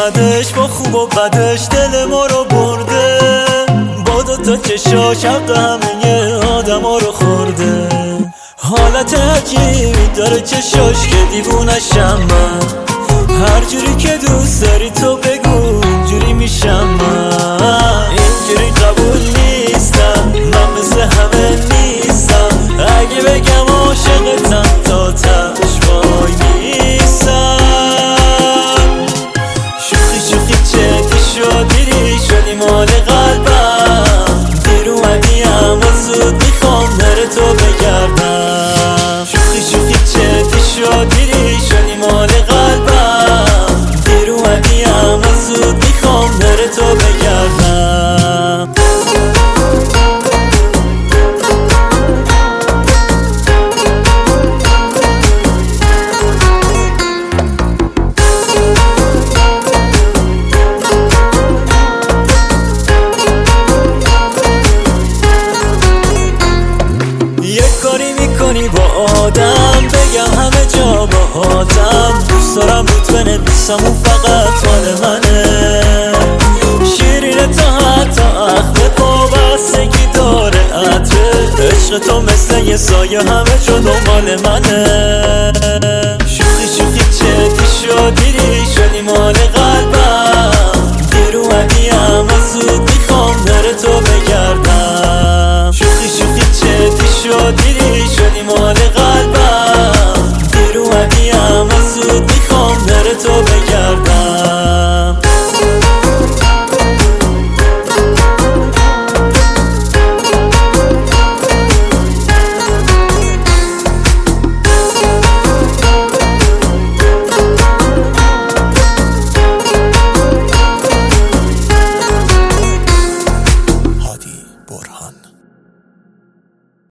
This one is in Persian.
اومدش با خوب و بدش دل ما رو برده، با دوتا چشاش حق همه آدما رو خورده. حالت عجیبی داره چشاش که دیوونشم من، هر جوری که دوست داری تو بگو اینجوری میشم من. اینجوری قبول نیستم، من مثل همه نیستم، اگه بگم عاشقتم تا تش وای نیستم. شوخی شوخی جدی شدی شدی مال قلبم، دیر اومدی اما زود میخوام نره تو بگردم. شوخی شوخی جدی شدی مال قلبم، دیر اومدی اما زود میخوام نره تو بگردم. میکنی با آدم بگم همه جا با آدم، دوست دارم روت بنویسم اون فقط مال منه. شیرینه تا حتی اخمت وابستگی داره عطره، عشق تو مثل یه سایه همه جا دنبال منه. شوخی شوخی جدی شدی مال قلبم، دیر اومدی اما زود میخوام نره تو بگردم. شوخی شوخی جدی شدی